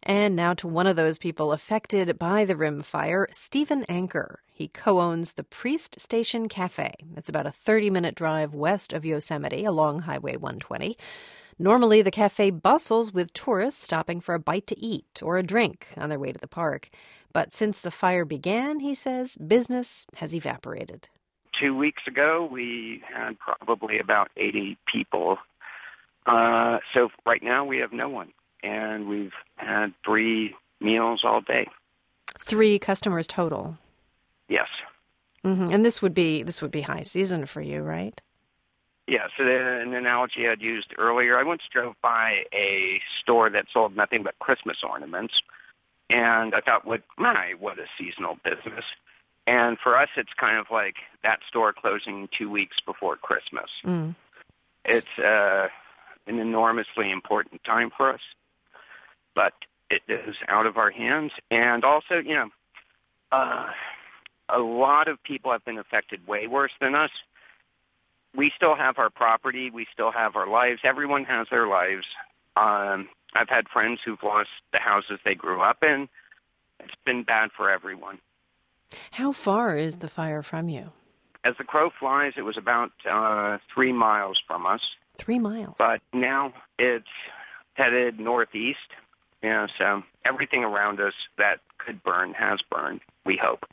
And now to one of those people affected by the Rim fire, Stephen Anker. He co-owns the Priest Station Cafe. It's about a 30-minute drive west of Yosemite along Highway 120. Normally, the cafe bustles with tourists stopping for a bite to eat or a drink on their way to the park. But since the fire began, he says, business has evaporated. 2 weeks ago, we had probably about 80 people. So right now, we have no one. And we've had 3 meals all day. 3 customers total? Yes. Mm-hmm. And this would be high season for you, right? Yeah, so an analogy I'd used earlier, I once drove by a store that sold nothing but Christmas ornaments, and I thought, what a seasonal business. And for us, it's kind of like that store closing 2 weeks before Christmas. Mm. It's an enormously important time for us, but it is out of our hands. And also, a lot of people have been affected way worse than us. We still have our property. We still have our lives. Everyone has their lives. I've had friends who've lost the houses they grew up in. It's been bad for everyone. How far is the fire from you? As the crow flies, it was about 3 miles from us. 3 miles? But now it's headed northeast. So everything around us that could burn has burned, we hope.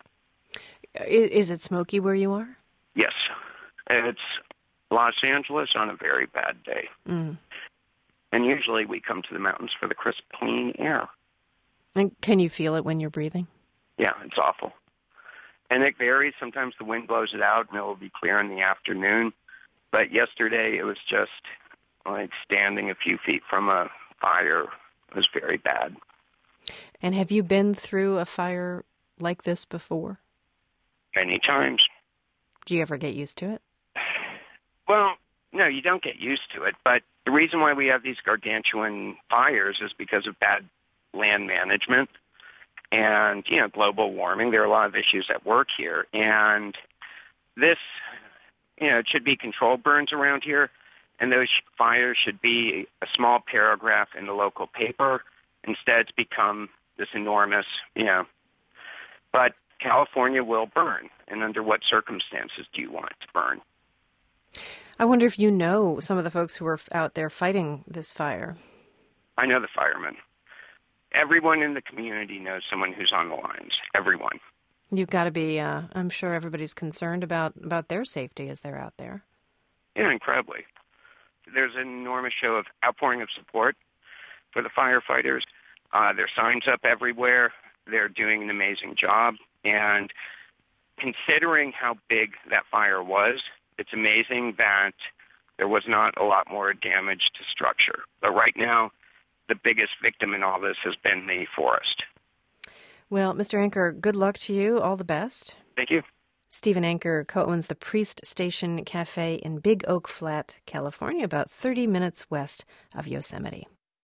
Is it smoky where you are? Yes. It's Los Angeles on a very bad day. Mm. And usually we come to the mountains for the crisp, clean air. And can you feel it when you're breathing? Yeah, it's awful. And it varies. Sometimes the wind blows it out and it will be clear in the afternoon. But yesterday it was just like standing a few feet from a fire. It was very bad. And have you been through a fire like this before? Many times. Do you ever get used to it? Well, no, you don't get used to it. But the reason why we have these gargantuan fires is because of bad land management and, global warming. There are a lot of issues at work here. And this, it should be controlled burns around here. And those fires should be a small paragraph in the local paper. Instead, it's become this enormous, But California will burn. And under what circumstances do you want it to burn? I wonder if you know some of the folks who are out there fighting this fire. I know the firemen. Everyone in the community knows someone who's on the lines. Everyone. You've got to be, I'm sure everybody's concerned about their safety as they're out there. Yeah, incredibly. There's an enormous show of outpouring of support for the firefighters. There's signs up everywhere. They're doing an amazing job. And considering how big that fire was, it's amazing that there was not a lot more damage to structure. But right now, the biggest victim in all this has been the forest. Well, Mr. Anker, good luck to you. All the best. Thank you. Stephen Anker co-owns the Priest Station Cafe in Big Oak Flat, California, about 30 minutes west of Yosemite.